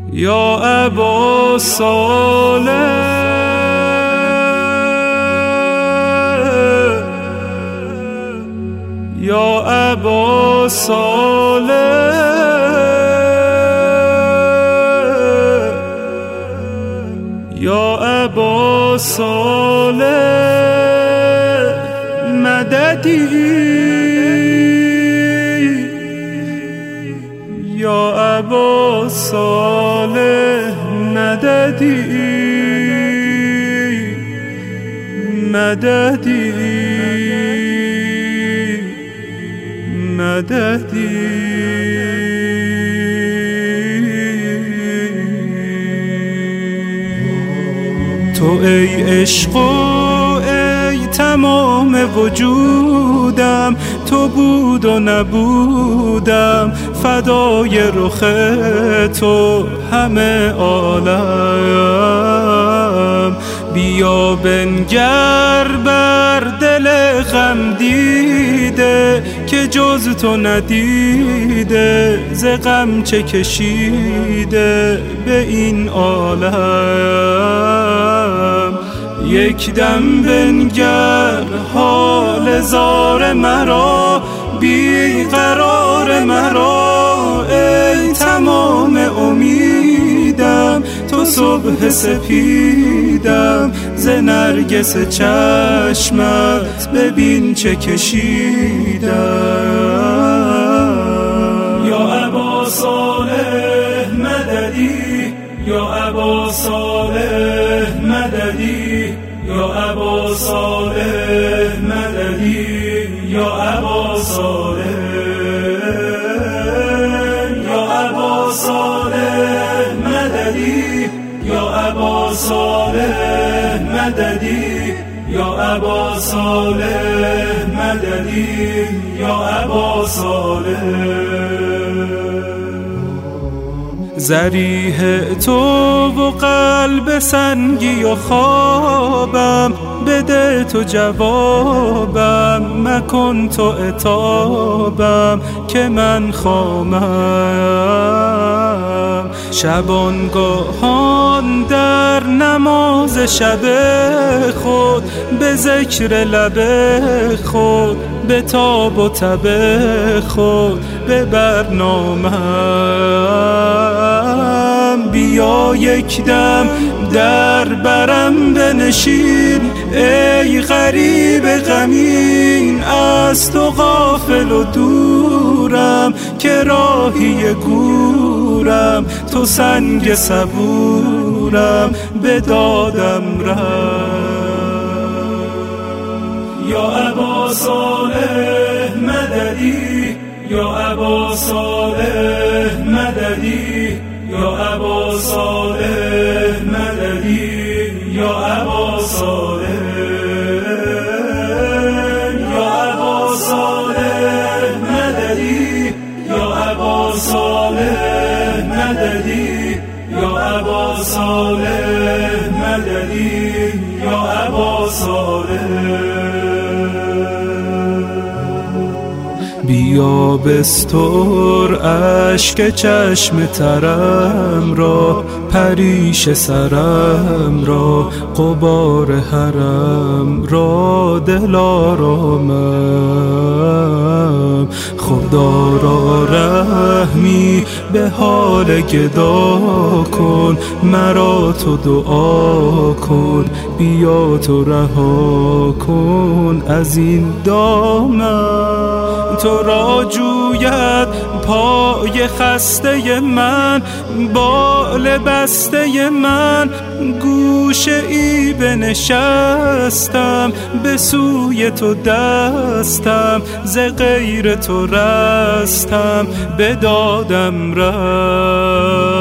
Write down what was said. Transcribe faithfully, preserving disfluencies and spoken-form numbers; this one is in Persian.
یا ابا صالح، یا ابا صالح، یا ابا صالح مددی، یا ابا صالح مددی، مددی، مددی. تو ای عشق و ای تمام وجودم، تو بود و نبودم، فدای رخ تو همه عالم. بیا بنگر بر دل غم دیده که جز تو ندیده، ز غم چه کشیده به این عالم. یک دم بنگر حال زار مرا، بی قرار مرا، ای تمام امیدم، تو صبح سپیدم، ز نرگس چشمت ببین چه کشیدم. یا ابا صالح مددی، یا ابا صالح مددی، یا ابا صالح مددی، یا ابا صالح، یا ابا صالح مددی، یا ابا صالح مددی، یا ابا صالح مددی، یا ابا صالح. ضریح تو و قلب سنگی و خوابم، بده تو جوابم، مکن تو عتابم که من خامم. شبانگاهان در نماز شب خود، به ذکر لب خود، به تاب و تب خود، به برنامم. بیا یک دم در برم بنشین، ای غریب غمین، از تو غافل و دورم، که راهی گورم، تو سنگ صبورم، به دادم رم. یا ابا صالح مددی، یا ابا صالح مددی، یا ابا صالح مددی، یا ابا صالح، یا ابا صالح مددی، یا ابا صالح مددی، یا ابا صالح مددی، یا ابا صالح. بیا بستر اشک چشم ترم را، پریش سرم را، غبار حرم را، دلارامم. خدا را رحمی به حال گدا کن، مرا تو دعا کن، بیا تو رها کن از این دامن. تو را جوید پای خسته من، بال بسته من، گوشه ای بنشستم، به سوی تو دستم، ز غیر تو رستم، به دادم رست.